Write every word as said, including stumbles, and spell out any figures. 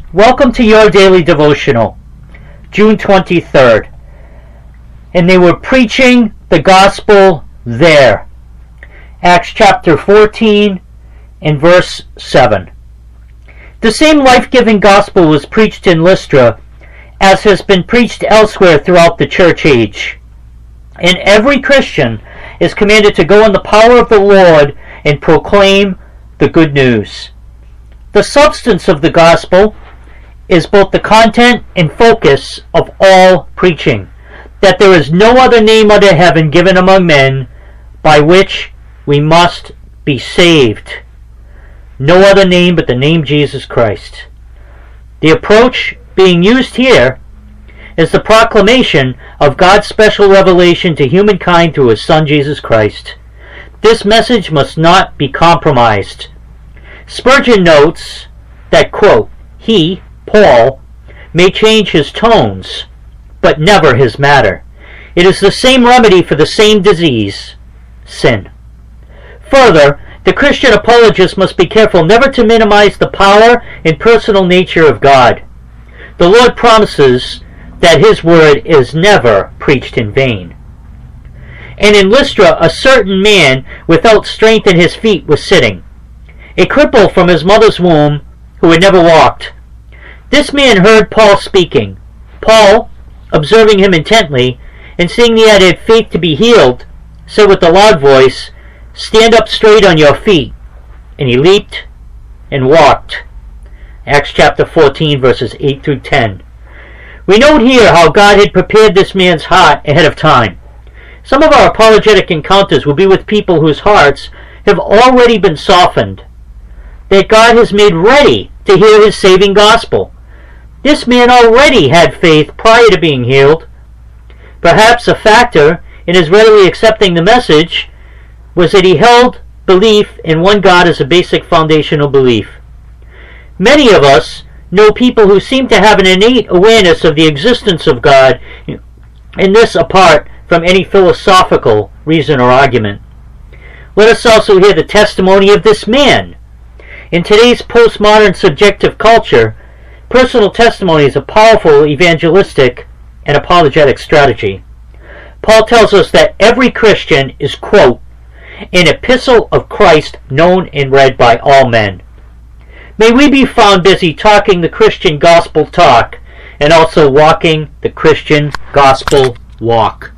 Welcome to your daily devotional, June twenty-third. And they were preaching the gospel there. Acts chapter fourteen and verse seven. The same life-giving gospel was preached in Lystra as has been preached elsewhere throughout the church age. And every Christian is commanded to go in the power of the Lord and proclaim the good news. The substance of the gospel is both the content and focus of all preaching, that there is no other name under heaven given among men by which we must be saved. No other name but the name Jesus Christ. The approach being used here is the proclamation of God's special revelation to humankind through His Son Jesus Christ. This message must not be compromised. Spurgeon notes that, quote, he, Paul, may change his tones, but never his matter. It is the same remedy for the same disease, sin. Further, the Christian apologist must be careful never to minimize the power and personal nature of God. The Lord promises that His word is never preached in vain. And in Lystra, a certain man without strength in his feet was sitting, a cripple from his mother's womb who had never walked. This man heard Paul speaking. Paul, observing him intently, and seeing he had had faith to be healed, said with a loud voice, "Stand up straight on your feet." And he leaped and walked. Acts chapter fourteen, verses eight through ten. We note here how God had prepared this man's heart ahead of time. Some of our apologetic encounters will be with people whose hearts have already been softened, that God has made ready to hear His saving gospel. This man already had faith prior to being healed. Perhaps a factor in his readily accepting the message was that he held belief in one God as a basic foundational belief. Many of us know people who seem to have an innate awareness of the existence of God, and this apart from any philosophical reason or argument. Let us also hear the testimony of this man. In today's postmodern subjective culture, personal testimony is a powerful evangelistic and apologetic strategy. Paul tells us that every Christian is, quote, an epistle of Christ known and read by all men. May we be found busy talking the Christian gospel talk and also walking the Christian gospel walk.